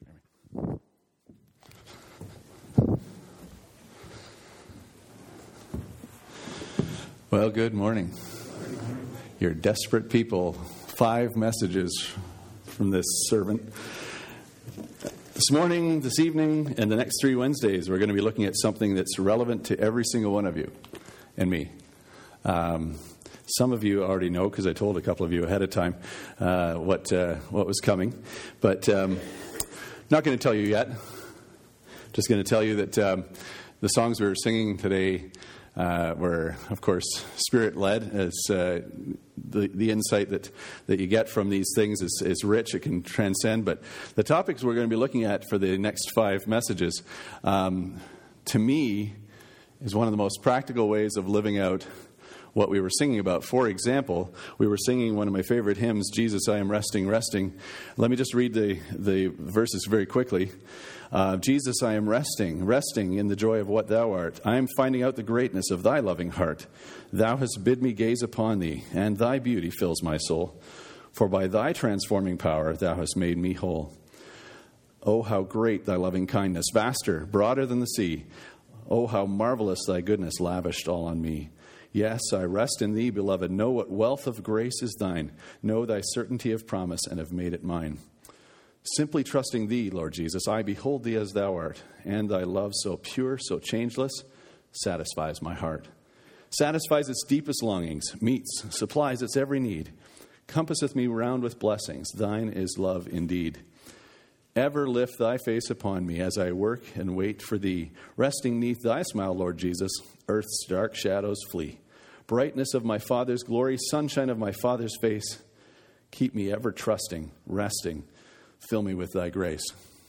Well, good morning. You're desperate people. 5 messages from this servant. This morning, this evening, and the next 3 Wednesdays, we're going to be looking at something that's relevant to every single one of you and me. Some of you already know, because I told a couple of you ahead of time what was coming. But not going to tell you yet. Just going to tell you that the songs we were singing today were, of course, Spirit-led. As the insight that you get from these things is rich. It can transcend. But the topics we're going to be looking at for the next 5 messages, to me, is one of the most practical ways of living out what we were singing about. For example, we were singing one of my favorite hymns, Jesus, I Am Resting, Resting. Let me just read the verses very quickly. Jesus, I am resting, resting in the joy of what thou art. I am finding out the greatness of thy loving heart. Thou hast bid me gaze upon thee, and thy beauty fills my soul. For by thy transforming power thou hast made me whole. Oh, how great thy loving kindness, vaster, broader than the sea. Oh, how marvelous thy goodness lavished all on me. Yes, I rest in thee, beloved. Know what wealth of grace is thine. Know thy certainty of promise, and have made it mine. Simply trusting thee, Lord Jesus, I behold thee as thou art, and thy love so pure, so changeless, satisfies my heart. Satisfies its deepest longings, meets, supplies its every need, compasseth me round with blessings. Thine is love indeed. Ever lift thy face upon me as I work and wait for thee. Resting neath thy smile, Lord Jesus, earth's dark shadows flee. Brightness of my Father's glory, sunshine of my Father's face, keep me ever trusting, resting. Fill me with thy grace.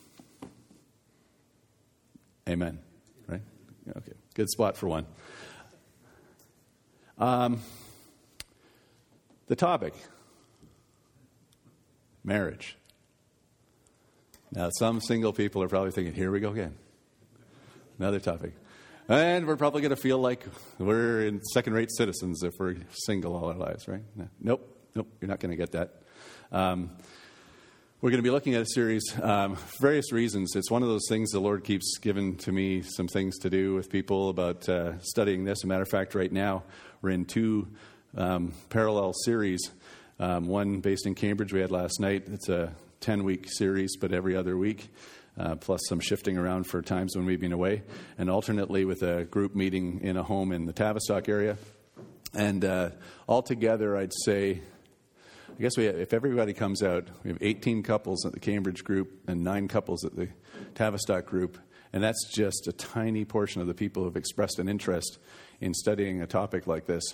Amen. Right? Okay. Good spot for one. The topic. Marriage. Now, some single people are probably thinking, here we go again. Another topic. And we're probably going to feel like we're second-rate citizens if we're single all our lives, right? Nope, you're not going to get that. We're going to be looking at a series, various reasons. It's one of those things the Lord keeps giving to me some things to do with people about studying this. As a matter of fact, right now, we're in 2 parallel series. One based in Cambridge we had last night. It's a 10-week series, but every other week, plus some shifting around for times when we've been away, and alternately with a group meeting in a home in the Tavistock area. And altogether, I'd say, I guess if everybody comes out, we have 18 couples at the Cambridge group and 9 couples at the Tavistock group, and that's just a tiny portion of the people who have expressed an interest in studying a topic like this.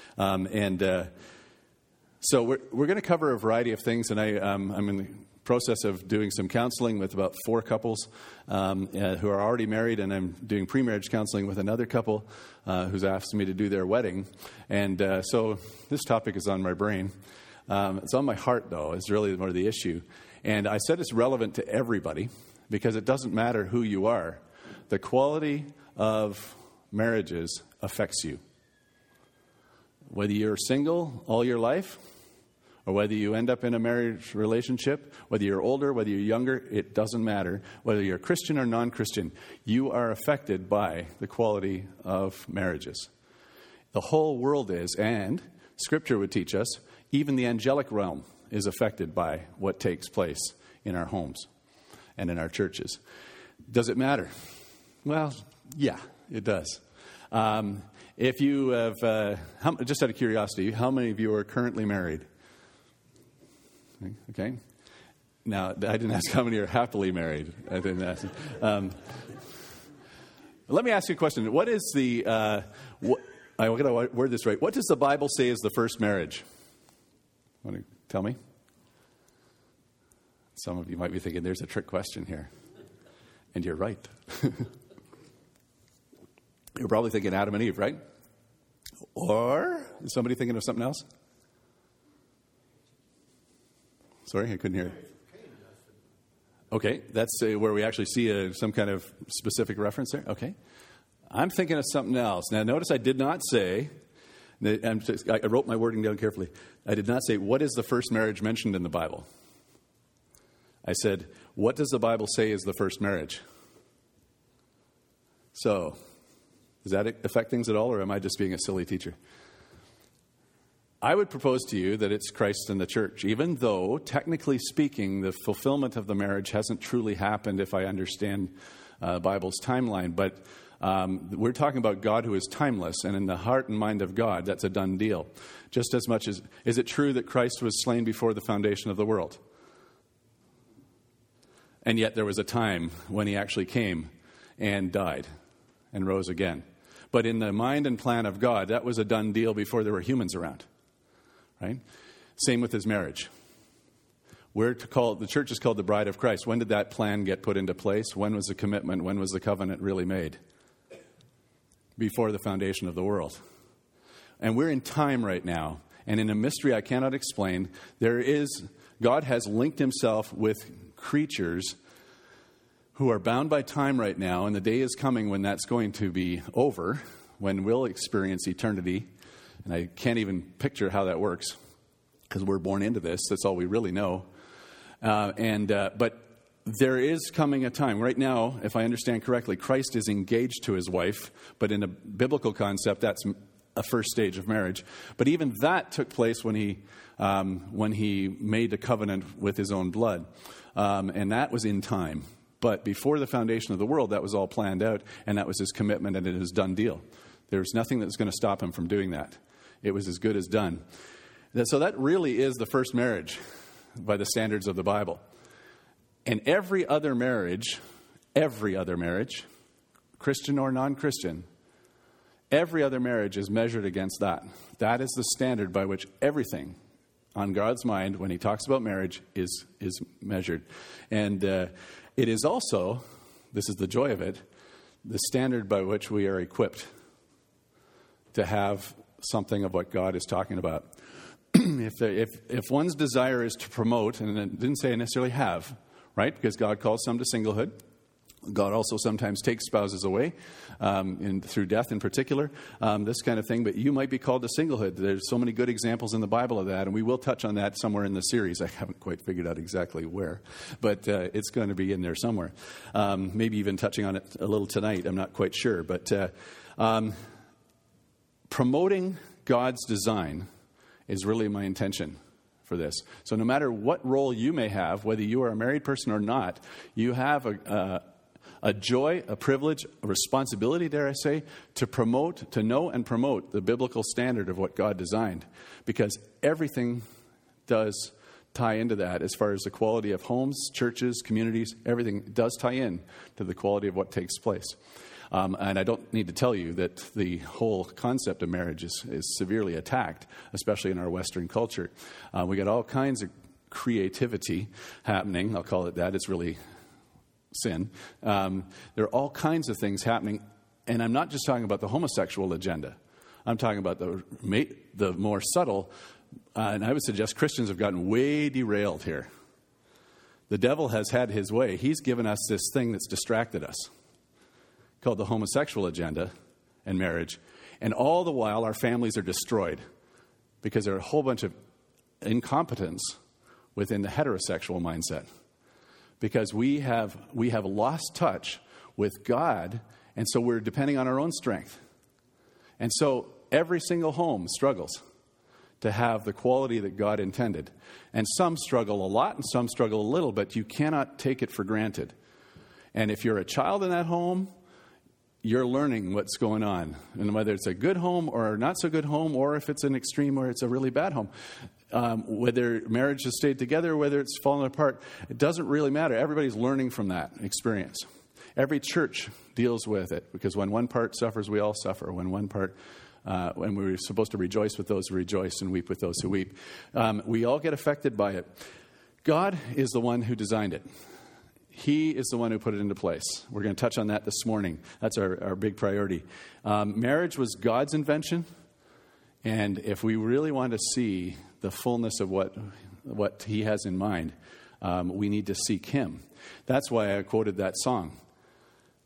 So we're going to cover a variety of things, and I'm in the process of doing some counseling with about 4 couples who are already married, and I'm doing pre-marriage counseling with another couple who's asked me to do their wedding. And so this topic is on my brain. It's on my heart, though, is really more the issue. And I said it's relevant to everybody because it doesn't matter who you are. The quality of marriages affects you. Whether you're single all your life or whether you end up in a marriage relationship, whether you're older, whether you're younger, it doesn't matter. Whether you're Christian or non-Christian, you are affected by the quality of marriages. The whole world is, and Scripture would teach us, even the angelic realm is affected by what takes place in our homes and in our churches. Does it matter? Well, yeah, it does. If you have, just out of curiosity, how many of you are currently married? Okay. Now, I didn't ask how many are happily married. I didn't ask. Let me ask you a question. What is the, I'm going to word this right. What does the Bible say is the first marriage? Want to tell me? Some of you might be thinking, there's a trick question here. And you're right. You're probably thinking Adam and Eve, right? Or is somebody thinking of something else? Sorry, I couldn't hear. Okay, that's where we actually see some kind of specific reference there. Okay. I'm thinking of something else. Now, notice I did not say, I wrote my wording down carefully. I did not say, what is the first marriage mentioned in the Bible? I said, what does the Bible say is the first marriage? So, does that affect things at all, or am I just being a silly teacher? I would propose to you that it's Christ and the church, even though, technically speaking, the fulfillment of the marriage hasn't truly happened if I understand the Bible's timeline. But we're talking about God who is timeless, and in the heart and mind of God, that's a done deal. Just as much as, is it true that Christ was slain before the foundation of the world? And yet there was a time when he actually came and died and rose again. But in the mind and plan of God, that was a done deal before there were humans around. Right? Same with his marriage. The church is called the bride of Christ. When did that plan get put into place? When was the commitment? When was the covenant really made? Before the foundation of the world. And we're in time right now. And in a mystery I cannot explain, God has linked himself with creatures who are bound by time right now. And the day is coming when that's going to be over, when we'll experience eternity. And I can't even picture how that works because we're born into this. That's all we really know. But there is coming a time. Right now, if I understand correctly, Christ is engaged to his wife. But in a biblical concept, that's a first stage of marriage. But even that took place when he made a covenant with his own blood. And that was in time. But before the foundation of the world, that was all planned out. And that was his commitment, and it is done deal. There was nothing that was going to stop him from doing that. It was as good as done. So that really is the first marriage by the standards of the Bible. And every other marriage, Christian or non-Christian, every other marriage is measured against that. That is the standard by which everything on God's mind when he talks about marriage is measured. And it is also, this is the joy of it, the standard by which we are equipped to have something of what God is talking about. If one's desire is to promote, and it didn't say necessarily have, right? Because God calls some to singlehood. God also sometimes takes spouses away, through death in particular, this kind of thing. But you might be called to singlehood. There's so many good examples in the Bible of that, and we will touch on that somewhere in the series. I haven't quite figured out exactly where, but it's going to be in there somewhere. Maybe even touching on it a little tonight. I'm not quite sure. But promoting God's design is really my intention for this. So no matter what role you may have, whether you are a married person or not, you have a joy, a privilege, a responsibility, dare I say, to know and promote the biblical standard of what God designed. Because everything does tie into that as far as the quality of homes, churches, communities, everything does tie in to the quality of what takes place. And I don't need to tell you that the whole concept of marriage is severely attacked, especially in our Western culture. We got all kinds of creativity happening. I'll call it that. It's really sin. There are all kinds of things happening. And I'm not just talking about the homosexual agenda. I'm talking about the more subtle. And I would suggest Christians have gotten way derailed here. The devil has had his way. He's given us this thing that's distracted us, called the homosexual agenda and marriage. And all the while, our families are destroyed because there are a whole bunch of incompetence within the heterosexual mindset. Because we have lost touch with God, and so we're depending on our own strength. And so every single home struggles to have the quality that God intended. And some struggle a lot, and some struggle a little, but you cannot take it for granted. And if you're a child in that home, you're learning what's going on, and whether it's a good home or not so good home, or if it's an extreme where it's a really bad home. Whether marriage has stayed together or whether it's fallen apart, it doesn't really matter. Everybody's learning from that experience. Every church deals with it, because when one part suffers, we all suffer. When we're supposed to rejoice with those who rejoice and weep with those who weep, we all get affected by it. God is the one who designed it. He is the one who put it into place. We're going to touch on that this morning. That's our big priority. Marriage was God's invention. And if we really want to see the fullness of what he has in mind, we need to seek him. That's why I quoted that song.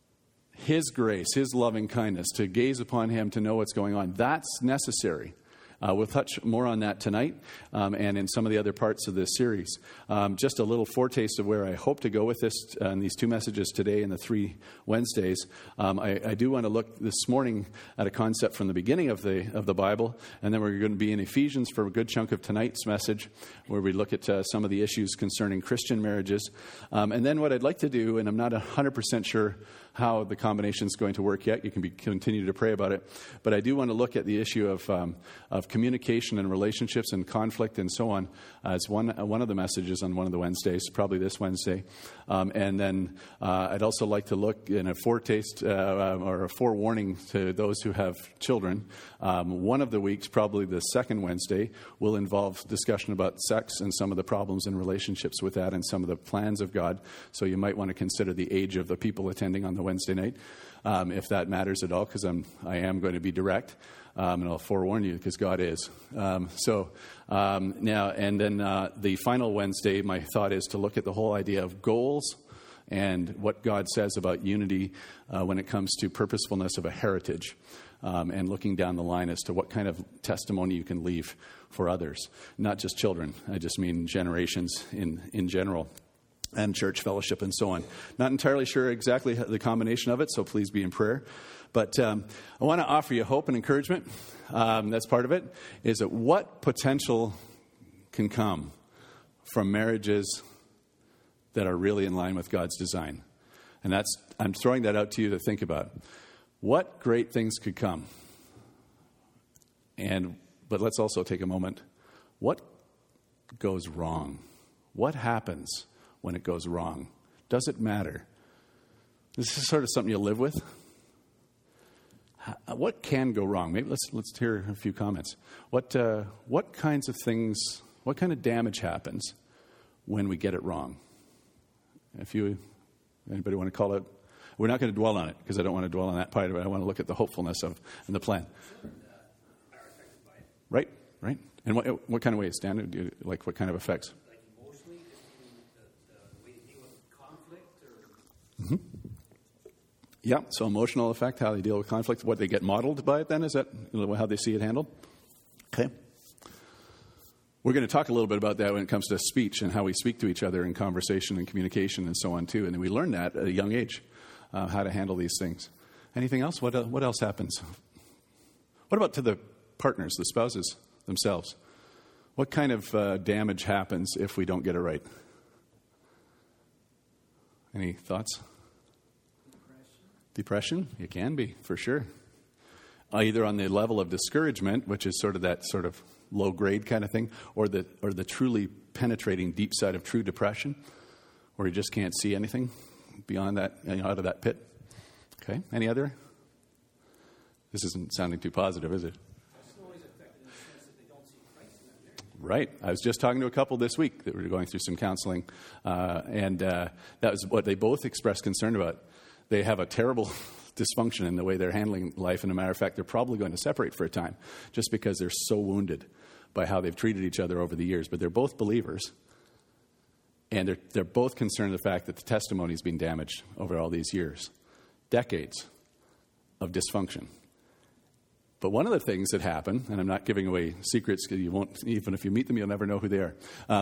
His grace, his loving kindness, to gaze upon him, to know what's going on. That's necessary. We'll touch more on that tonight and in some of the other parts of this series. Just a little foretaste of where I hope to go with this and these two messages today and the 3 Wednesdays. I do want to look this morning at a concept from the beginning of the Bible, and then we're going to be in Ephesians for a good chunk of tonight's message, where we look at some of the issues concerning Christian marriages. And then what I'd like to do, and I'm not 100% sure how the combination is going to work yet. You can continue to pray about it. But I do want to look at the issue of communication and relationships and conflict and so on as one of the messages on one of the Wednesdays, probably this Wednesday. And then I'd also like to look in a foretaste or a forewarning to those who have children. One of the weeks, probably the second Wednesday, will involve discussion about sex and some of the problems in relationships with that and some of the plans of God. So you might want to consider the age of the people attending on the Wednesday night, if that matters at all, because I am going to be direct, and I'll forewarn you because God is. Now, and then the final Wednesday, my thought is to look at the whole idea of goals and what God says about unity when it comes to purposefulness of a heritage, and looking down the line as to what kind of testimony you can leave for others, not just children. I just mean generations in general. And church fellowship and so on. Not entirely sure exactly the combination of it, so please be in prayer. But I want to offer you hope and encouragement. That's part of it, is that what potential can come from marriages that are really in line with God's design. And I'm throwing that out to you to think about. What great things could come? But let's also take a moment. What goes wrong? What happens when it goes wrong? Does it matter? This is sort of something you live with. What can go wrong? Maybe let's hear a few comments. What kinds of things, what kind of damage happens when we get it wrong? Anybody want to call it? We're not going to dwell on it because I don't want to dwell on that part of it. I want to look at the hopefulness and the plan. Right. And what kind of ways, Dan? Like what kind of effects? Mm-hmm. Yeah, so emotional effect, how they deal with conflict, what they get modeled by it then, is that how they see it handled? Okay. We're going to talk a little bit about that when it comes to speech and how we speak to each other in conversation and communication and so on too. And we learn that at a young age, how to handle these things. Anything else? What else happens? What about to the partners, the spouses themselves? What kind of damage happens if we don't get it right? Any thoughts? Depression? It can be, for sure. Either on the level of discouragement, which is sort of that sort of low grade kind of thing, or the truly penetrating deep side of true depression, where you just can't see anything beyond that, out of that pit. Okay. Any other? This isn't sounding too positive, is it? Right. I was just talking to a couple this week that were going through some counseling, and that was what they both expressed concern about. They have a terrible dysfunction in the way they're handling life, and as a matter of fact, they're probably going to separate for a time just because they're so wounded by how they've treated each other over the years. But they're both believers, and they're both concerned with the fact that the testimony's been damaged over all these years, decades of dysfunction. But one of the things that happen, and I'm not giving away secrets because you won't, even if you meet them, you'll never know who they are.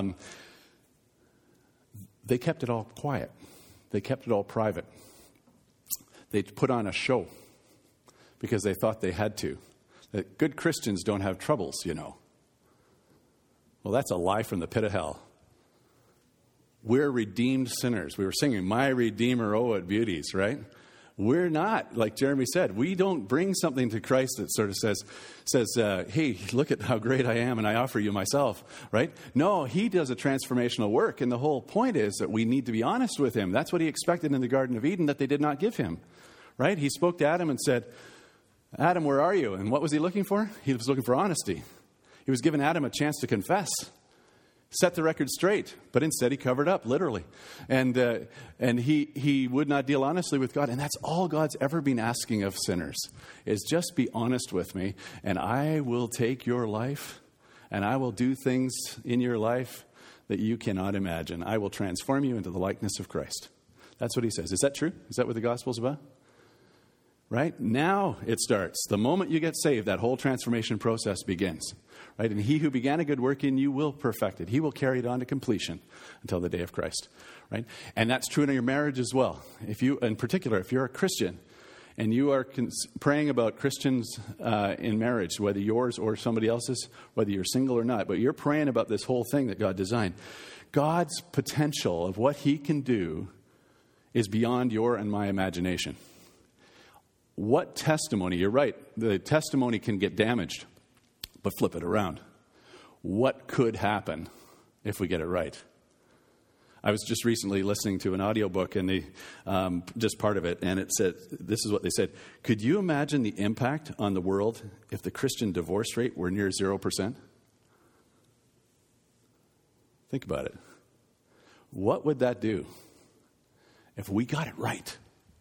They kept it all quiet. They kept it all private. They put on a show because they thought they had to. That good Christians don't have troubles, Well, that's a lie from the pit of hell. We're redeemed sinners. We were singing, "My Redeemer, oh, what beauties," right? We're not, like Jeremy said, we don't bring something to Christ that sort of says, hey, look at how great I am and I offer you myself, right? No, he does a transformational work. And the whole point is that we need to be honest with him. That's what he expected in the Garden of Eden that they did not give him, right? He spoke to Adam and said, "Adam, where are you?" And what was he looking for? He was looking for honesty. He was giving Adam a chance to confess, set the record straight, but instead he covered up, literally. And he would not deal honestly with God. And that's all God's ever been asking of sinners, is just be honest with me, and I will take your life, and I will do things in your life that you cannot imagine. I will transform you into the likeness of Christ. That's what he says. Is that true? Is that what the gospel's about? Right? Now it starts. The moment you get saved, that whole transformation process begins. Right? And he who began a good work in you will perfect it. He will carry it on to completion until the day of Christ. Right? And that's true in your marriage as well. If you, in particular, if you're a Christian and you are praying about Christians in marriage, whether yours or somebody else's, whether you're single or not, but you're praying about this whole thing that God designed, God's potential of what he can do is beyond your and my imagination. What testimony, you're right, the testimony can get damaged, but flip it around. What could happen if we get it right? I was just recently listening to an audiobook, and just part of it, and it said, this is what they said: could you imagine the impact on the world if the Christian divorce rate were near 0%? Think about it. What would that do if we got it right?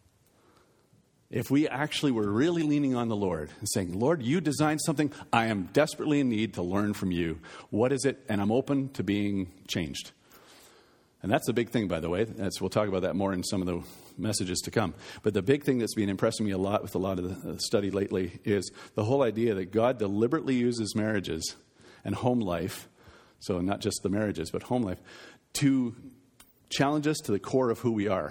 If we actually were really leaning on the Lord and saying, Lord, you designed something. I am desperately in need to learn from you. What is it? And I'm open to being changed. And that's the big thing, by the way. We'll talk about that more in some of the messages to come. But the big thing that's been impressing me a lot with a lot of the study lately is the whole idea that God deliberately uses marriages and home life, so not just the marriages, but home life, to challenge us to the core of who we are,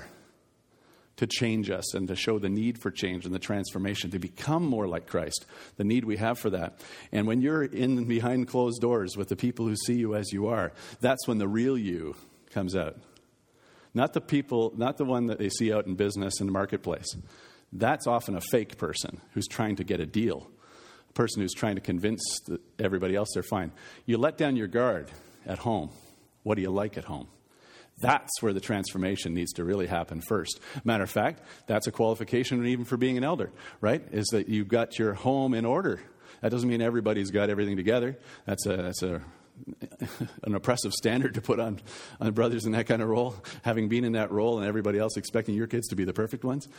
to change us and to show the need for change and the transformation, to become more like Christ, the need we have for that. And when you're in behind closed doors with the people who see you as you are, that's when the real you comes out. Not the one that they see out in business and the marketplace. That's often a fake person who's trying to get a deal, a person who's trying to convince everybody else they're fine. You let down your guard at home. What do you like at home? That's where the transformation needs to really happen first. Matter of fact, that's a qualification even for being an elder, right? Is that you've got your home in order. That doesn't mean everybody's got everything together. That's an oppressive standard to put on brothers in that kind of role. Having been in that role and everybody else expecting your kids to be the perfect ones,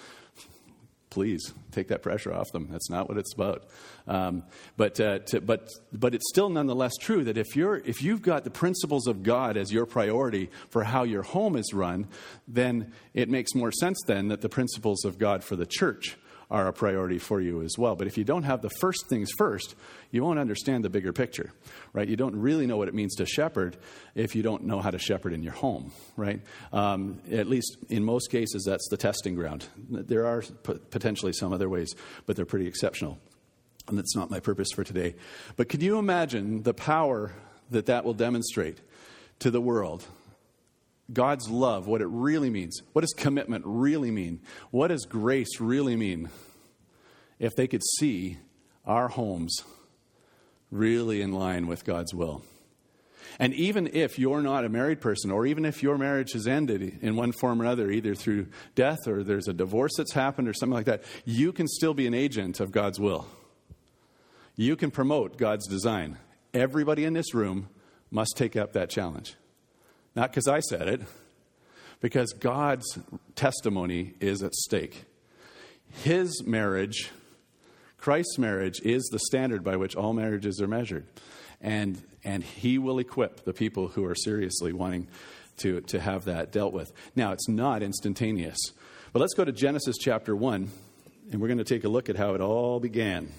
please take that pressure off them. That's not what it's about. But it's still nonetheless true that if you've got the principles of God as your priority for how your home is run, then it makes more sense then that the principles of God for the church are a priority for you as well. But if you don't have the first things first, you won't understand the bigger picture, right? You don't really know what it means to shepherd if you don't know how to shepherd in your home, right? At least in most cases, that's the testing ground. There are potentially some other ways, but they're pretty exceptional. And that's not my purpose for today. But could you imagine the power that will demonstrate to the world? God's love, what it really means. What does commitment really mean? What does grace really mean? If they could see our homes really in line with God's will. And even if you're not a married person, or even if your marriage has ended in one form or another, either through death or there's a divorce that's happened or something like that, you can still be an agent of God's will. You can promote God's design. Everybody in this room must take up that challenge. Not because I said it, because God's testimony is at stake. His marriage, Christ's marriage, is the standard by which all marriages are measured. And he will equip the people who are seriously wanting to have that dealt with. Now, it's not instantaneous. But let's go to Genesis chapter 1, and we're going to take a look at how it all began.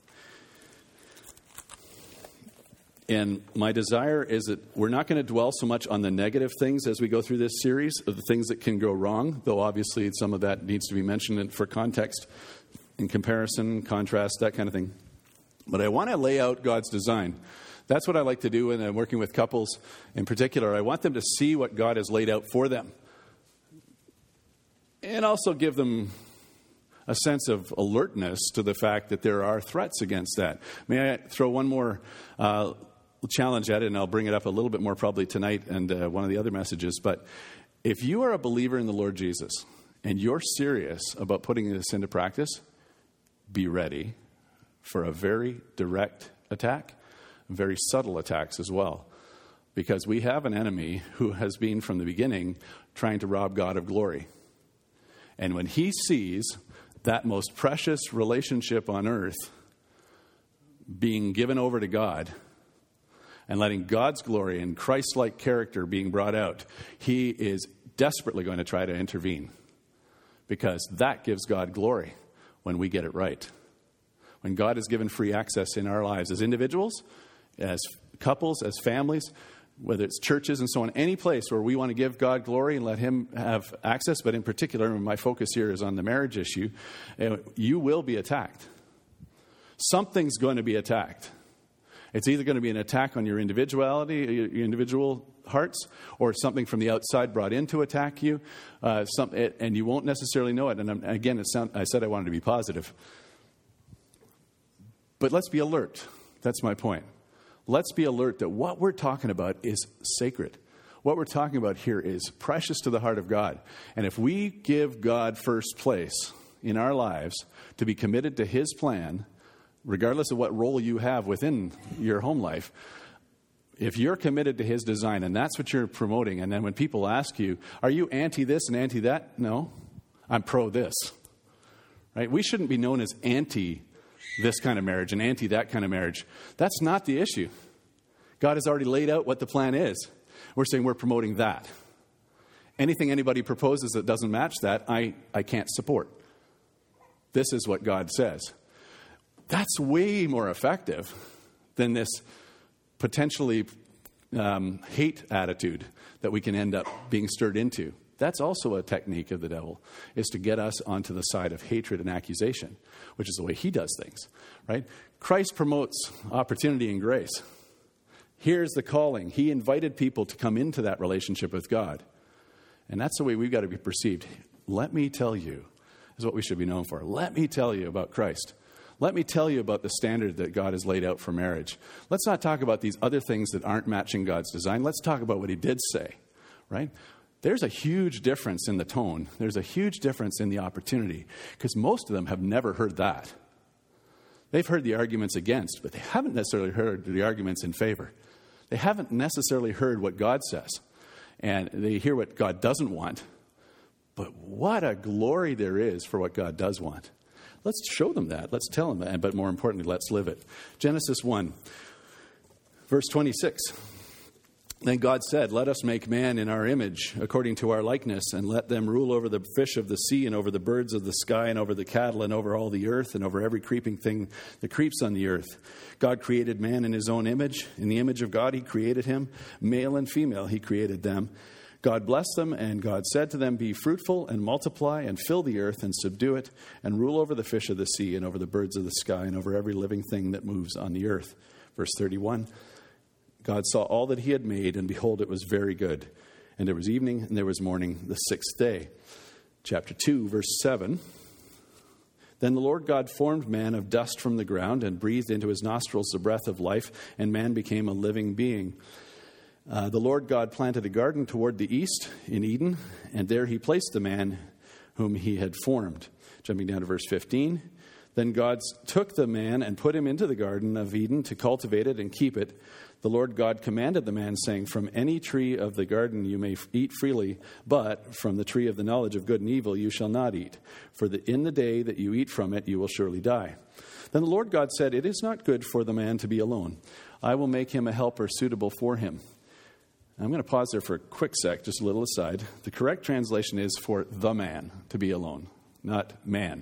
And my desire is that we're not going to dwell so much on the negative things as we go through this series, of the things that can go wrong, though obviously some of that needs to be mentioned for context, in comparison, contrast, that kind of thing. But I want to lay out God's design. That's what I like to do when I'm working with couples in particular. I want them to see what God has laid out for them. And also give them a sense of alertness to the fact that there are threats against that. May I throw one more challenge at it, and I'll bring it up a little bit more probably tonight and one of the other messages. But if you are a believer in the Lord Jesus and you're serious about putting this into practice, be ready for a very direct attack, very subtle attacks as well. Because we have an enemy who has been from the beginning trying to rob God of glory. And when he sees that most precious relationship on earth being given over to God and letting God's glory and Christ-like character being brought out, he is desperately going to try to intervene, because that gives God glory. when we get it right. When God has given free access in our lives as individuals, as couples, as families, whether it's churches and so on, any place where we want to give God glory and let him have access, but in particular, my focus here is on the marriage issue, you will be attacked. Something's going to be attacked. It's either going to be an attack on your individuality, your individual hearts, or something from the outside brought in to attack you, and you won't necessarily know it. And again, I said I wanted to be positive. But let's be alert. That's my point. Let's be alert that what we're talking about is sacred. What we're talking about here is precious to the heart of God. And if we give God first place in our lives to be committed to his plan, regardless of what role you have within your home life, if you're committed to his design and that's what you're promoting, and then when people ask you, are you anti this and anti that? No, I'm pro this. Right? We shouldn't be known as anti this kind of marriage and anti that kind of marriage. That's not the issue. God has already laid out what the plan is. We're saying we're promoting that. Anything anybody proposes that doesn't match that, I can't support. This is what God says. That's way more effective than this potentially hate attitude that we can end up being stirred into. That's also a technique of the devil, is to get us onto the side of hatred and accusation, which is the way he does things, right? Christ promotes opportunity and grace. Here's the calling. He invited people to come into that relationship with God. And that's the way we've got to be perceived. Let me tell you, is what we should be known for. Let me tell you about Christ. Let me tell you about the standard that God has laid out for marriage. Let's not talk about these other things that aren't matching God's design. Let's talk about what he did say, right? There's a huge difference in the tone. There's a huge difference in the opportunity, because most of them have never heard that. They've heard the arguments against, but they haven't necessarily heard the arguments in favor. They haven't necessarily heard what God says, and they hear what God doesn't want. But what a glory there is for what God does want. Let's show them that. Let's tell them that. But more importantly, let's live it. Genesis 1, verse 26. Then God said, let us make man in our image, according to our likeness, and let them rule over the fish of the sea and over the birds of the sky and over the cattle and over all the earth and over every creeping thing that creeps on the earth. God created man in his own image. In the image of God he created him. Male and female he created them. God blessed them, and God said to them, be fruitful and multiply and fill the earth and subdue it and rule over the fish of the sea and over the birds of the sky and over every living thing that moves on the earth. Verse 31. God saw all that he had made, and behold, it was very good. And there was evening, and there was morning, the sixth day. Chapter 2, verse 7. Then the Lord God formed man of dust from the ground and breathed into his nostrils the breath of life, and man became a living being. The Lord God planted a garden toward the east in Eden, and there he placed the man whom he had formed. Jumping down to verse 15. Then God took the man and put him into the garden of Eden to cultivate it and keep it. The Lord God commanded the man, saying, from any tree of the garden you may eat freely, but from the tree of the knowledge of good and evil you shall not eat. For in the day that you eat from it, you will surely die. Then the Lord God said, it is not good for the man to be alone. I will make him a helper suitable for him. I'm going to pause there for a quick sec, just a little aside. The correct translation is for the man to be alone, not man.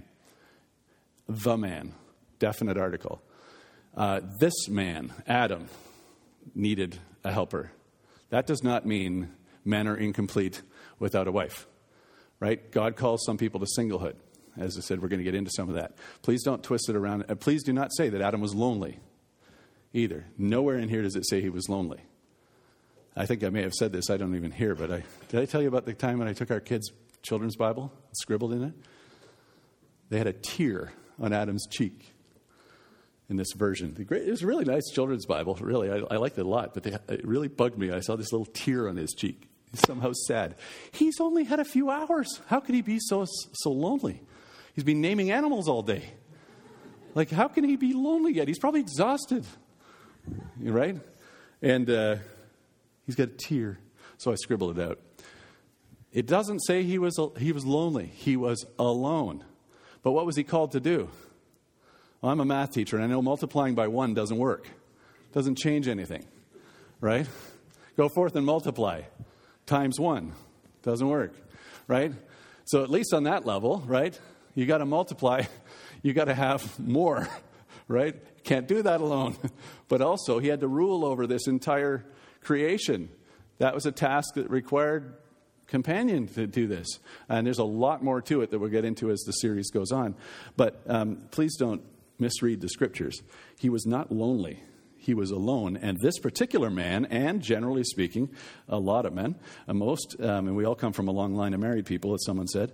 The man, definite article. This man, Adam, needed a helper. That does not mean men are incomplete without a wife, right? God calls some people to singlehood. As I said, we're going to get into some of that. Please don't twist it around. Please do not say that Adam was lonely either. Nowhere in here does it say he was lonely. I think I may have said this. I don't even hear, but did I tell you about the time when I took our kids' children's Bible, scribbled in it? They had a tear on Adam's cheek in this version. It was a really nice children's Bible, really. I liked it a lot, but it really bugged me. I saw this little tear on his cheek. He's somehow sad. He's only had a few hours. How could he be so lonely? He's been naming animals all day. Like, how can he be lonely yet? He's probably exhausted, right? And he's got a tear. So I scribbled it out. It doesn't say he was lonely. He was alone. But what was he called to do? Well, I'm a math teacher, and I know multiplying by 1 doesn't work. Doesn't change anything, right? Go forth and multiply. Times 1. Doesn't work, right? So at least on that level, right? You got to multiply. you got to have more, right? Can't do that alone. But also, he had to rule over this entire creation. That was a task that required companion to do this. And there's a lot more to it that we'll get into as the series goes on. But please don't misread the scriptures. He was not lonely. He was alone. And this particular man, and generally speaking, a lot of men, and we all come from a long line of married people, as someone said.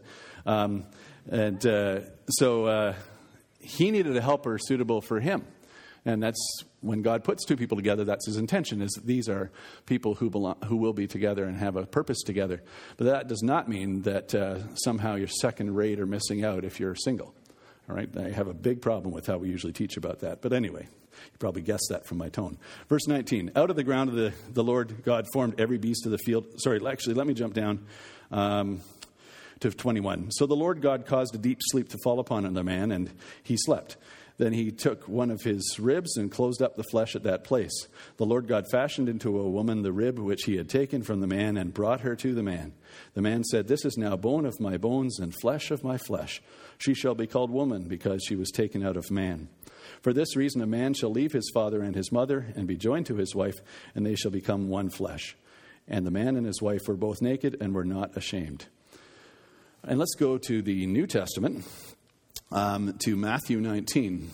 So he needed a helper suitable for him. And that's when God puts two people together, that's his intention, is that these are people who will be together and have a purpose together. But that does not mean that somehow you're second rate or missing out if you're single. All right? I have a big problem with how we usually teach about that. But anyway, you probably guessed that from my tone. Verse 19, out of the ground of the Lord God formed every beast of the field. Sorry, actually, let me jump down to 21. So the Lord God caused a deep sleep to fall upon the man, and he slept. Then he took one of his ribs and closed up the flesh at that place. The Lord God fashioned into a woman the rib which he had taken from the man and brought her to the man. The man said, "This is now bone of my bones and flesh of my flesh. She shall be called woman because she was taken out of man. For this reason a man shall leave his father and his mother and be joined to his wife, and they shall become one flesh. And the man and his wife were both naked and were not ashamed." And let's go to the New Testament. To Matthew 19.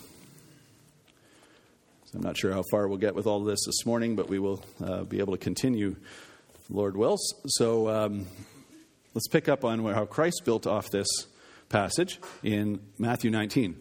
So I'm not sure how far we'll get with all of this morning, but we will be able to continue, Lord wills. So let's pick up on how Christ built off this passage in Matthew 19.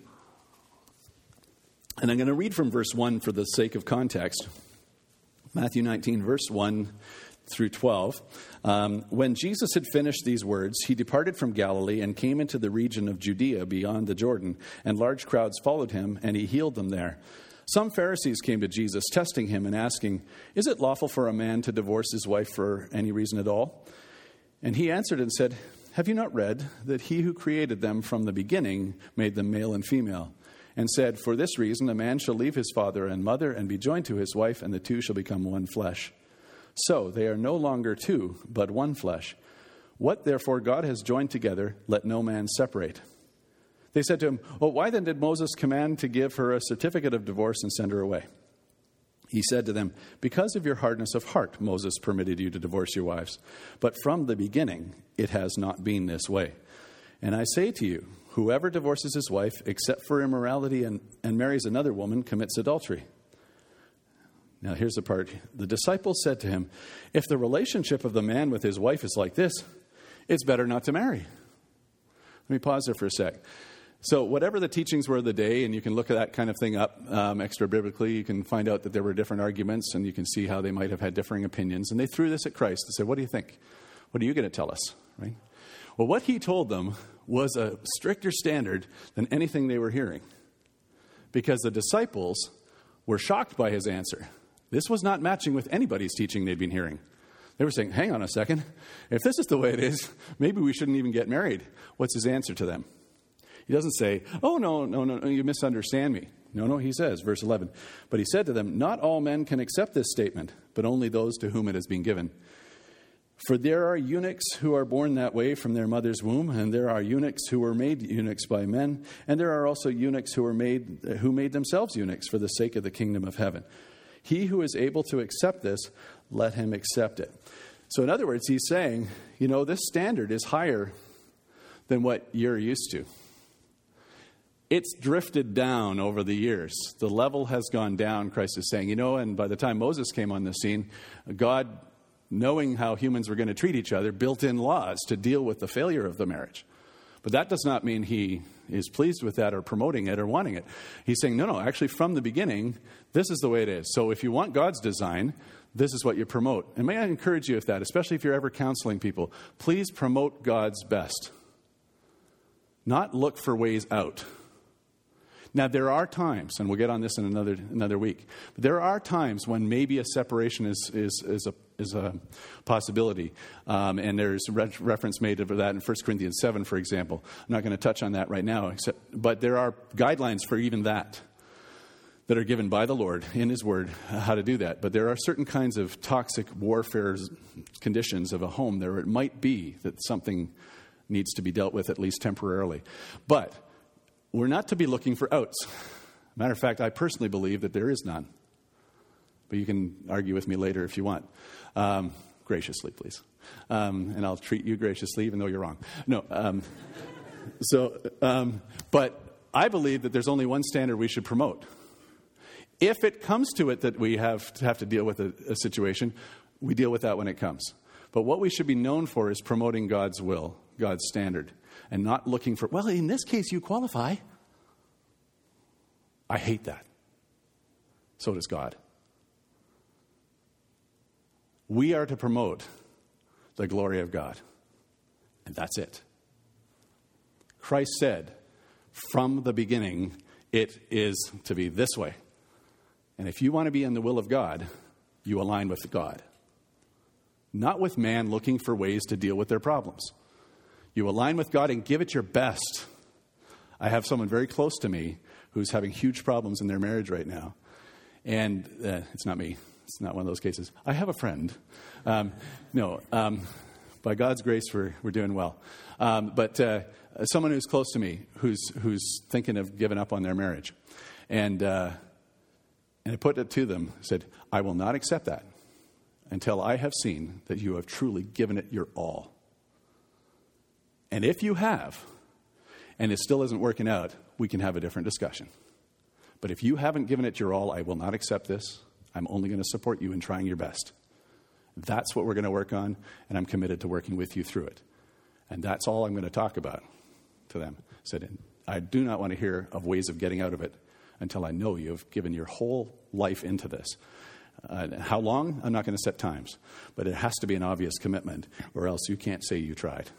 And I'm going to read from verse 1 for the sake of context. Matthew 19, verse 1 through 12. When Jesus had finished these words, he departed from Galilee and came into the region of Judea beyond the Jordan, and large crowds followed him, and he healed them there. Some Pharisees came to Jesus, testing him and asking, "Is it lawful for a man to divorce his wife for any reason at all?" And he answered and said, "Have you not read that he who created them from the beginning made them male and female? And said, for this reason a man shall leave his father and mother and be joined to his wife, and the two shall become one flesh. So they are no longer two, but one flesh. What therefore God has joined together, let no man separate." They said to him, "Well, why then did Moses command to give her a certificate of divorce and send her away?" He said to them, "Because of your hardness of heart, Moses permitted you to divorce your wives. But from the beginning, it has not been this way. And I say to you, whoever divorces his wife, except for immorality, and marries another woman, commits adultery." Now here's the part. The disciples said to him, "If the relationship of the man with his wife is like this, it's better not to marry." Let me pause there for a sec. So whatever the teachings were of the day, and you can look at that kind of thing up extra biblically, you can find out that there were different arguments, and you can see how they might have had differing opinions. And they threw this at Christ and said, "What do you think? What are you going to tell us?" Right? Well, what he told them was a stricter standard than anything they were hearing, because the disciples were shocked by his answer. This was not matching with anybody's teaching they'd been hearing. They were saying, "Hang on a second. If this is the way it is, maybe we shouldn't even get married." What's his answer to them? He doesn't say, "Oh, no, you misunderstand me." No, he says, verse 11, "But he said to them, not all men can accept this statement, but only those to whom it has been given. For there are eunuchs who are born that way from their mother's womb, and there are eunuchs who were made eunuchs by men, and there are also eunuchs who made themselves eunuchs for the sake of the kingdom of heaven. He who is able to accept this, let him accept it." So in other words, he's saying, this standard is higher than what you're used to. It's drifted down over the years. The level has gone down, Christ is saying. And by the time Moses came on the scene, God, knowing how humans were going to treat each other, built in laws to deal with the failure of the marriage. But that does not mean he is pleased with that or promoting it or wanting it. He's saying, no, actually from the beginning, this is the way it is. So if you want God's design, this is what you promote. And may I encourage you with that, especially if you're ever counseling people, please promote God's best. Not look for ways out. Now, there are times, and we'll get on this in another week, but there are times when maybe a separation is a possibility. And there's reference made to that in 1 Corinthians 7, for example. I'm not going to touch on that right now, but there are guidelines for even that are given by the Lord in His Word, how to do that. But there are certain kinds of toxic warfare conditions of a home there. It might be that something needs to be dealt with, at least temporarily. But we're not to be looking for outs. Matter of fact, I personally believe that there is none. But you can argue with me later if you want. Graciously, please. And I'll treat you graciously, even though you're wrong. No. But I believe that there's only one standard we should promote. If it comes to it that we have to deal with a situation, we deal with that when it comes. But what we should be known for is promoting God's will, God's standard, and not looking for, well, in this case, you qualify. I hate that. So does God. We are to promote the glory of God. And that's it. Christ said, from the beginning, it is to be this way. And if you want to be in the will of God, you align with God. Not with man looking for ways to deal with their problems. You align with God and give it your best. I have someone very close to me who's having huge problems in their marriage right now. And it's not me. It's not one of those cases. I have a friend. By God's grace, we're doing well. But someone who's close to me who's thinking of giving up on their marriage. And I put it to them, said, I will not accept that until I have seen that you have truly given it your all. And if you have, and it still isn't working out, we can have a different discussion. But if you haven't given it your all, I will not accept this. I'm only going to support you in trying your best. That's what we're going to work on, and I'm committed to working with you through it. And that's all I'm going to talk about to them. Said, I do not want to hear of ways of getting out of it until I know you have given your whole life into this. How long? I'm not going to set times. But it has to be an obvious commitment, or else you can't say you tried.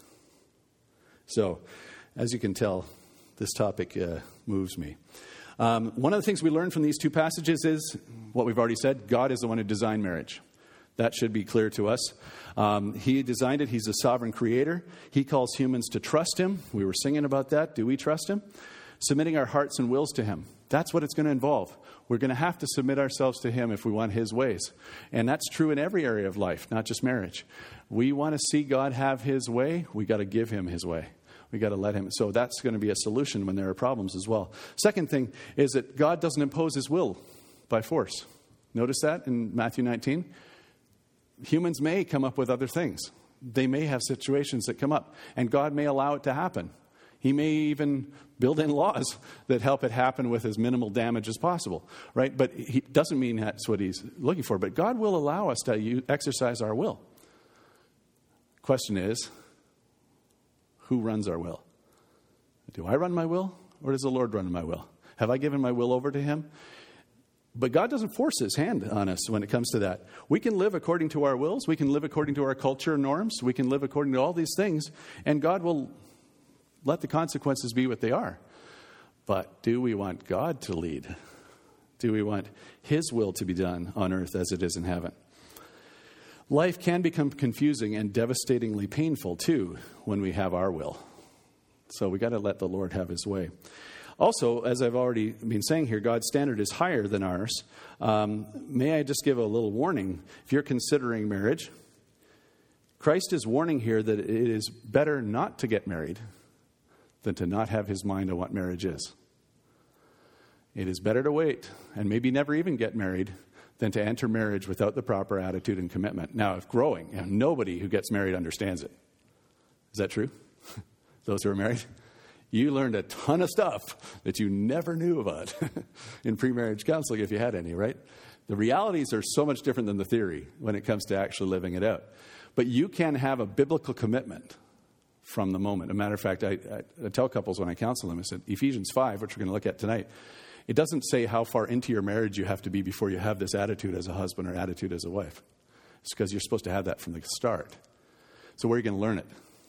So, as you can tell, this topic moves me. One of the things we learn from these two passages is what we've already said. God is the one who designed marriage. That should be clear to us. He designed it. He's a sovereign creator. He calls humans to trust him. We were singing about that. Do we trust him? Submitting our hearts and wills to him. That's what it's going to involve. We're going to have to submit ourselves to him if we want his ways. And that's true in every area of life, not just marriage. We want to see God have his way. We got to give him his way. We got to let him. So that's going to be a solution when there are problems as well. Second thing is that God doesn't impose his will by force. Notice that in Matthew 19. Humans may come up with other things. They may have situations that come up, and God may allow it to happen. He may even build in laws that help it happen with as minimal damage as possible, right? But he doesn't mean that's what he's looking for. But God will allow us to exercise our will. Question is, who runs our will? Do I run my will, or does the Lord run my will? Have I given my will over to him? But God doesn't force his hand on us when it comes to that. We can live according to our wills. We can live according to our culture norms. We can live according to all these things. And God will let the consequences be what they are. But do we want God to lead? Do we want his will to be done on earth as it is in heaven? Life can become confusing and devastatingly painful, too, when we have our will. So we got to let the Lord have his way. Also, as I've already been saying here, God's standard is higher than ours. May I just give a little warning? If you're considering marriage, Christ is warning here that it is better not to get married than to not have his mind on what marriage is. It is better to wait and maybe never even get married than to enter marriage without the proper attitude and commitment. Now, if growing, nobody who gets married understands it. Is that true? Those who are married? You learned a ton of stuff that you never knew about in pre-marriage counseling, if you had any, right? The realities are so much different than the theory when it comes to actually living it out. But you can have a biblical commitment from the moment. As a matter of fact, I tell couples when I counsel them, I said, Ephesians 5, which we're going to look at tonight, it doesn't say how far into your marriage you have to be before you have this attitude as a husband or attitude as a wife. It's because you're supposed to have that from the start. So where are you going to learn it?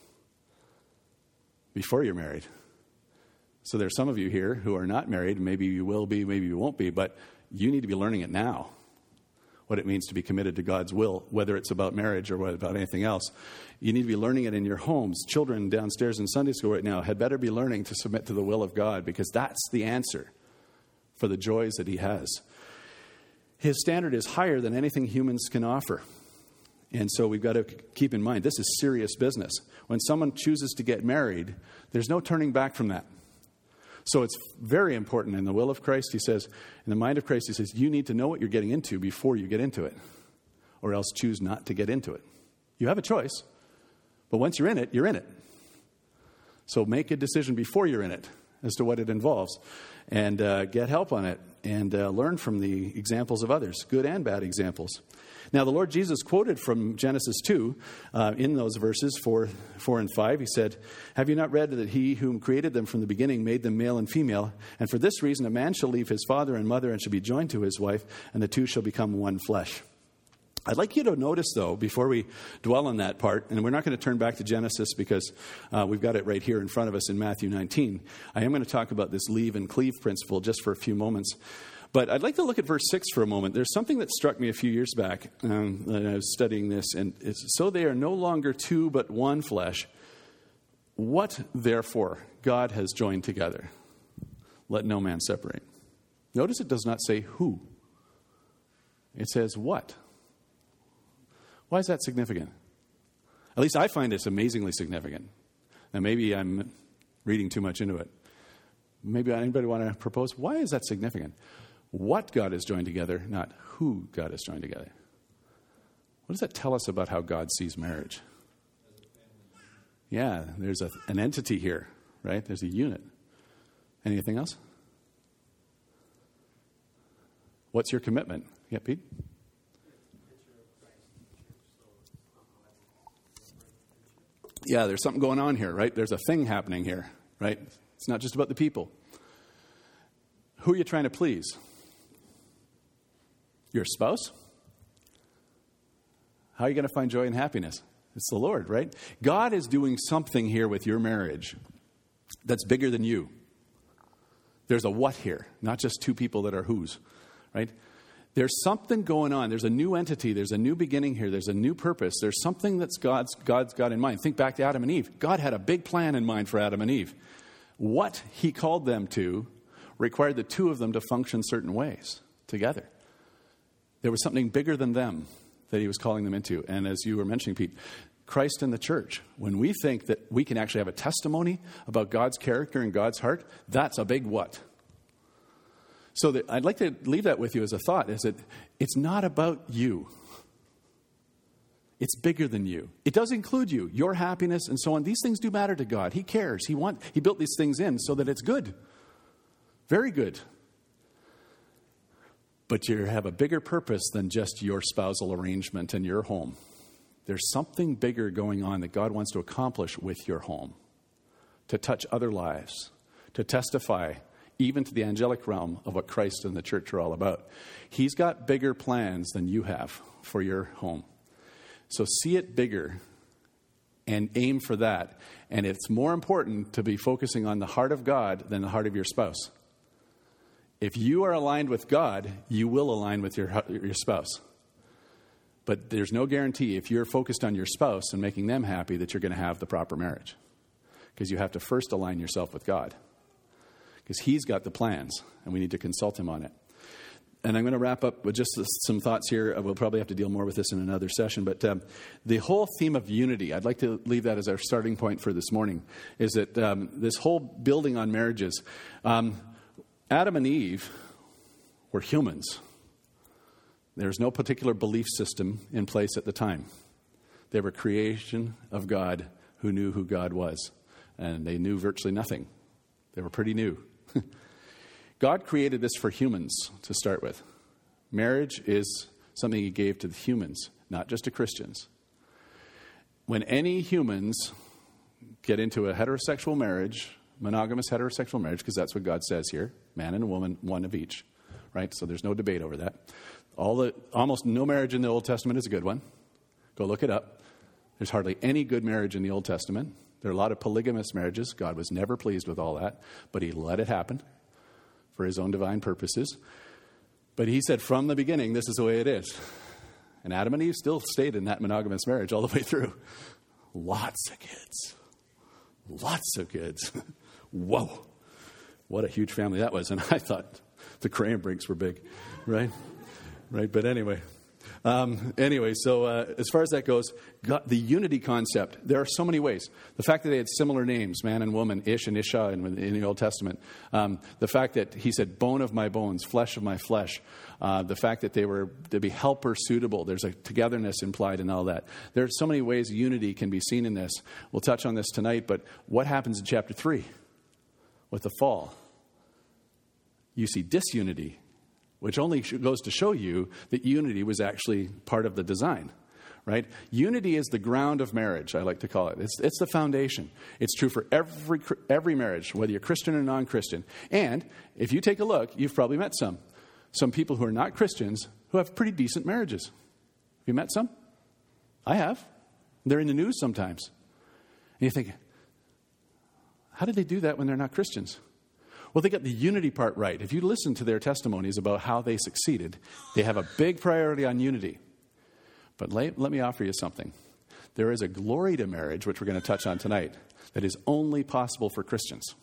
Before you're married. So there's some of you here who are not married. Maybe you will be, maybe you won't be, but you need to be learning it now. What it means to be committed to God's will, whether it's about marriage or about anything else. You need to be learning it in your homes. Children downstairs in Sunday school right now had better be learning to submit to the will of God, because that's the answer for the joys that he has. His standard is higher than anything humans can offer. And so we've got to keep in mind, this is serious business. When someone chooses to get married, there's no turning back from that. So it's very important in the will of Christ, he says, in the mind of Christ, he says, you need to know what you're getting into before you get into it, or else choose not to get into it. You have a choice, but once you're in it, you're in it. So make a decision before you're in it as to what it involves, and get help on it, and learn from the examples of others, good and bad examples. Now, the Lord Jesus quoted from Genesis 2 in those verses 4 and 5. He said, have you not read that he whom created them from the beginning made them male and female? And for this reason, a man shall leave his father and mother and shall be joined to his wife, and the two shall become one flesh. I'd like you to notice, though, before we dwell on that part, and we're not going to turn back to Genesis because we've got it right here in front of us in Matthew 19. I am going to talk about this leave and cleave principle just for a few moments. But I'd like to look at verse 6 for a moment. There's something that struck me a few years back when I was studying this. And it's, so they are no longer two but one flesh. What, therefore, God has joined together, let no man separate. Notice it does not say who. It says what. Why is that significant? At least I find it's amazingly significant. Now, maybe I'm reading too much into it. Maybe anybody want to propose? Why is that significant? What God has joined together, not who God has joined together. What does that tell us about how God sees marriage? Yeah, there's an entity here, right? There's a unit. Anything else? What's your commitment? Yeah, Pete? Yeah, there's something going on here, right? There's a thing happening here, right? It's not just about the people. Who are you trying to please? Your spouse? How are you going to find joy and happiness? It's the Lord, right? God is doing something here with your marriage that's bigger than you. There's a what here, not just two people that are whos, right? There's something going on. There's a new entity. There's a new beginning here. There's a new purpose. There's something that's God's got in mind. Think back to Adam and Eve. God had a big plan in mind for Adam and Eve. What he called them to required the two of them to function certain ways together. There was something bigger than them that he was calling them into. And as you were mentioning, Pete, Christ and the church, when we think that we can actually have a testimony about God's character and God's heart, that's a big what. So I'd like to leave that with you as a thought, is that it's not about you. It's bigger than you. It does include you, your happiness and so on. These things do matter to God. He cares. He built these things in so that it's good. Very good. But you have a bigger purpose than just your spousal arrangement and your home. There's something bigger going on that God wants to accomplish with your home, to touch other lives, to testify even to the angelic realm of what Christ and the church are all about. He's got bigger plans than you have for your home. So see it bigger and aim for that. And it's more important to be focusing on the heart of God than the heart of your spouse. If you are aligned with God, you will align with your spouse. But there's no guarantee if you're focused on your spouse and making them happy that you're going to have the proper marriage. Because you have to first align yourself with God. Because he's got the plans, and we need to consult him on it. And I'm going to wrap up with just some thoughts here. We'll probably have to deal more with this in another session. But the whole theme of unity, I'd like to leave that as our starting point for this morning, is that this whole building on marriages, Adam and Eve were humans. There's no particular belief system in place at the time. They were creation of God who knew who God was. And they knew virtually nothing. They were pretty new. God created this for humans to start with. Marriage is something he gave to the humans, not just to Christians. When any humans get into a heterosexual marriage, monogamous heterosexual marriage, because that's what God says here, man and a woman, one of each, right? So there's no debate over that. Almost no marriage in the Old Testament is a good one. Go look it up. There's hardly any good marriage in the Old Testament. There are a lot of polygamous marriages. God was never pleased with all that, but he let it happen for his own divine purposes. But he said from the beginning, this is the way it is. And Adam and Eve still stayed in that monogamous marriage all the way through. Lots of kids. Lots of kids. Whoa. What a huge family that was. And I thought the Cranbricks were big, right? Right, but anyway. Anyway, so as far as that goes, the unity concept, there are so many ways. The fact that they had similar names, man and woman, Ish and Isha in the Old Testament. The fact that he said, bone of my bones, flesh of my flesh. The fact that they'd be helper suitable. There's a togetherness implied in all that. There are so many ways unity can be seen in this. We'll touch on this tonight, but what happens in chapter 3 with the fall? You see disunity, which only goes to show you that unity was actually part of the design, right? Unity is the ground of marriage, I like to call it. It's the foundation. It's true for every marriage, whether you're Christian or non-Christian. And if you take a look, you've probably met some people who are not Christians who have pretty decent marriages. Have you met some? I have. They're in the news sometimes. And you think, how did they do that when they're not Christians? Well, they got the unity part right. If you listen to their testimonies about how they succeeded, they have a big priority on unity. But let me offer you something. There is a glory to marriage, which we're going to touch on tonight, that is only possible for Christians.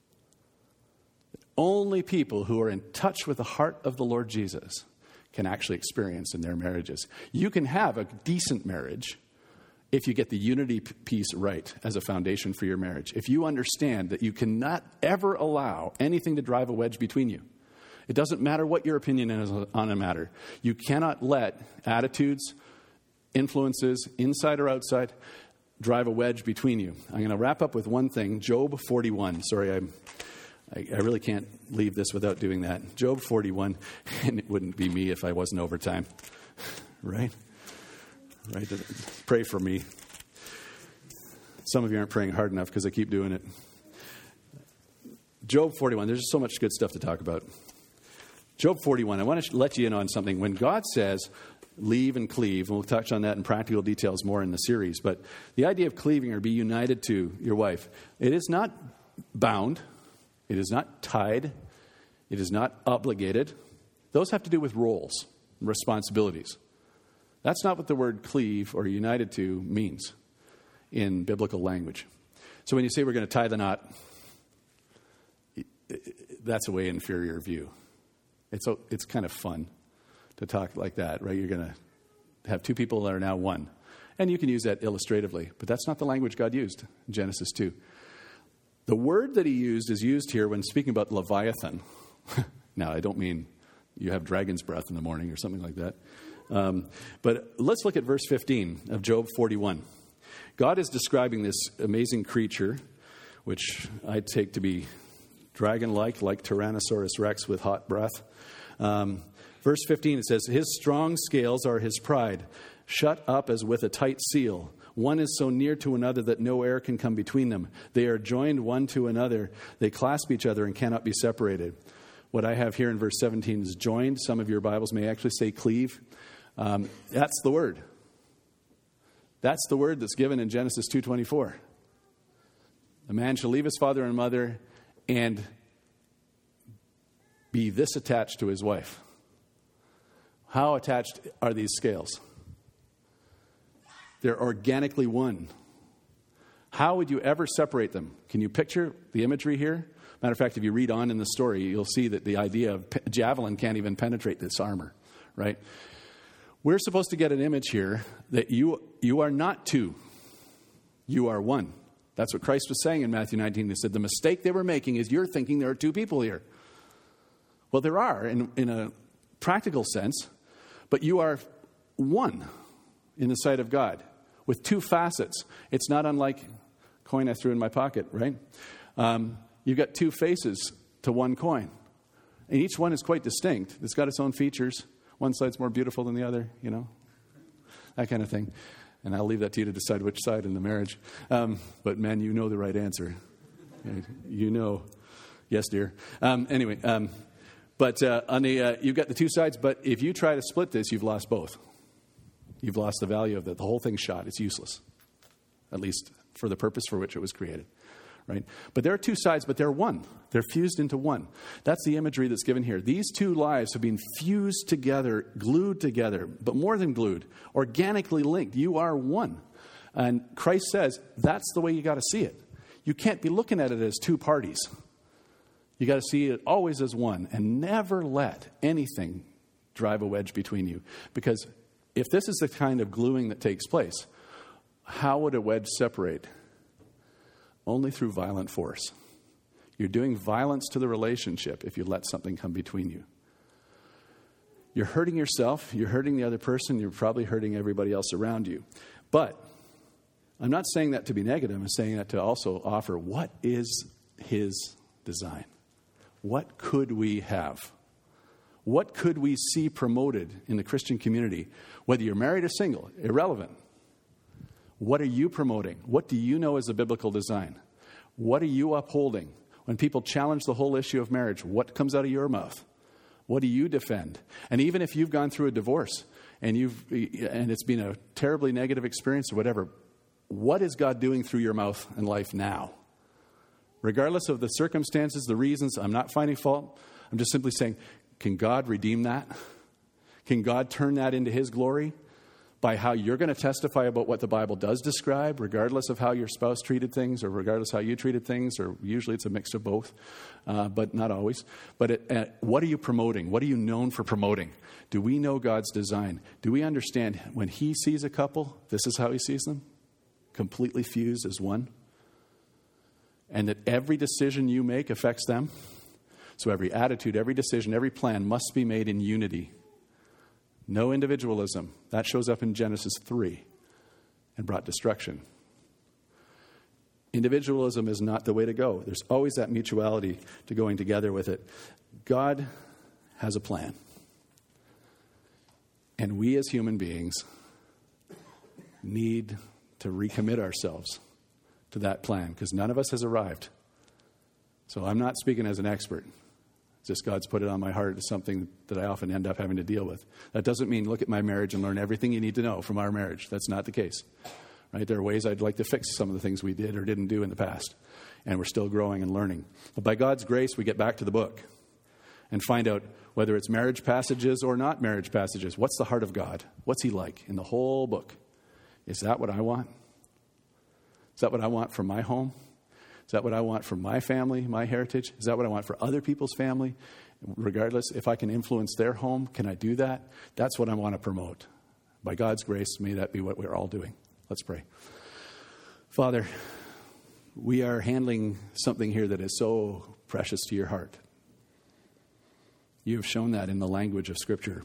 Only people who are in touch with the heart of the Lord Jesus can actually experience in their marriages. You can have a decent marriage if you get the unity piece right as a foundation for your marriage. If you understand that you cannot ever allow anything to drive a wedge between you. It doesn't matter what your opinion is on a matter. You cannot let attitudes, influences, inside or outside, drive a wedge between you. I'm going to wrap up with one thing. Job 41. Sorry, I really can't leave this without doing that. Job 41, and it wouldn't be me if I wasn't overtime. Right? Right? Pray for me. Some of you aren't praying hard enough because I keep doing it. Job 41. There's just so much good stuff to talk about. Job 41. I want to let you in on something. When God says, leave and cleave, and we'll touch on that in practical details more in the series, but the idea of cleaving or be united to your wife, it is not bound. It is not tied. It is not obligated. Those have to do with roles and responsibilities. That's not what the word cleave or united to means in biblical language. So when you say we're going to tie the knot, that's a way inferior view. It's kind of fun to talk like that, right? You're going to have two people that are now one. And you can use that illustratively, but that's not the language God used in Genesis 2. The word that he used is used here when speaking about Leviathan. Now, I don't mean you have dragon's breath in the morning or something like that. But let's look at verse 15 of Job 41. God is describing this amazing creature, which I take to be dragon-like, like Tyrannosaurus Rex with hot breath. Verse 15, it says, his strong scales are his pride, shut up as with a tight seal. One is so near to another that no air can come between them. They are joined one to another. They clasp each other and cannot be separated. What I have here in verse 17 is joined. Some of your Bibles may actually say cleave. That's the word. That's the word that's given in Genesis 2:24. A man shall leave his father and mother and be this attached to his wife. How attached are these scales? They're organically one. How would you ever separate them? Can you picture the imagery here? Matter of fact, if you read on in the story, you'll see that the idea of javelin can't even penetrate this armor, right? We're supposed to get an image here that you are not two. You are one. That's what Christ was saying in Matthew 19. He said the mistake they were making is you're thinking there are two people here. Well, there are in a practical sense, but you are one in the sight of God with two facets. It's not unlike coin I threw in my pocket, right? You've got two faces to one coin. And each one is quite distinct. It's got its own features. One side's more beautiful than the other, that kind of thing. And I'll leave that to you to decide which side in the marriage. But men, you know the right answer. You know. Yes, dear. Anyway, but you've got the two sides, but if you try to split this, you've lost both. You've lost the value of that. The whole thing's shot. It's useless, at least for the purpose for which it was created. Right? But there are two sides, but they're one. They're fused into one. That's the imagery that's given here. These two lives have been fused together, glued together, but more than glued, organically linked. You are one. And Christ says that's the way you got to see it. You can't be looking at it as two parties. You got to see it always as one and never let anything drive a wedge between you. Because if this is the kind of gluing that takes place, how would a wedge separate? Only through violent force. You're doing violence to the relationship if you let something come between you. You're hurting yourself, you're hurting the other person, you're probably hurting everybody else around you. But I'm not saying that to be negative, I'm saying that to also offer what is his design. What could we have? What could we see promoted in the Christian community? Whether you're married or single, irrelevant. What are you promoting? What do you know is a biblical design? What are you upholding? When people challenge the whole issue of marriage, what comes out of your mouth? What do you defend? And even if you've gone through a divorce and it's been a terribly negative experience or whatever, what is God doing through your mouth and life now? Regardless of the circumstances, the reasons, I'm not finding fault. I'm just simply saying, can God redeem that? Can God turn that into his glory by how you're going to testify about what the Bible does describe, regardless of how your spouse treated things or regardless how you treated things, or usually it's a mix of both, but not always. But what are you promoting? What are you known for promoting? Do we know God's design? Do we understand when he sees a couple, this is how he sees them? Completely fused as one? And that every decision you make affects them? So every attitude, every decision, every plan must be made in unity. No individualism. That shows up in Genesis 3 and brought destruction. Individualism is not the way to go. There's always that mutuality to going together with it. God has a plan. And we as human beings need to recommit ourselves to that plan because none of us has arrived. So I'm not speaking as an expert. It's just God's put it on my heart as something that I often end up having to deal with. That doesn't mean look at my marriage and learn everything you need to know from our marriage. That's not the case. Right? There are ways I'd like to fix some of the things we did or didn't do in the past. And we're still growing and learning. But by God's grace, we get back to the book and find out whether it's marriage passages or not marriage passages. What's the heart of God? What's he like in the whole book? Is that what I want? Is that what I want for my home? Is that what I want for my family, my heritage? Is that what I want for other people's family? Regardless, if I can influence their home, can I do that? That's what I want to promote. By God's grace, may that be what we're all doing. Let's pray. Father, we are handling something here that is so precious to your heart. You have shown that in the language of Scripture.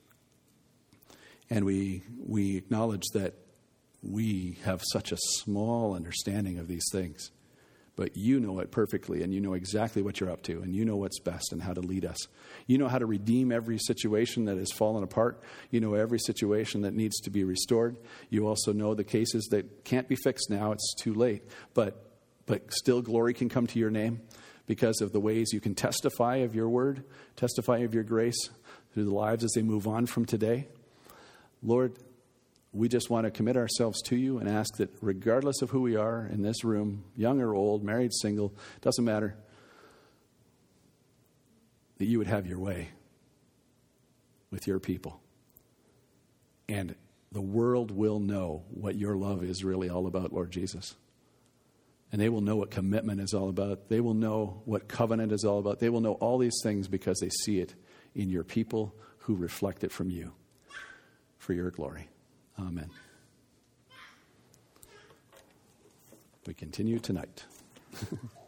And we acknowledge that we have such a small understanding of these things. But you know it perfectly, and you know exactly what you're up to, and you know what's best and how to lead us. You know how to redeem every situation that has fallen apart. You know every situation that needs to be restored. You also know the cases that can't be fixed now. It's too late. But still glory can come to your name because of the ways you can testify of your word, testify of your grace through the lives as they move on from today. Lord, we just want to commit ourselves to you and ask that regardless of who we are in this room, young or old, married, single, doesn't matter, that you would have your way with your people. And the world will know what your love is really all about, Lord Jesus. And they will know what commitment is all about. They will know what covenant is all about. They will know all these things because they see it in your people who reflect it from you for your glory. Amen. We continue tonight.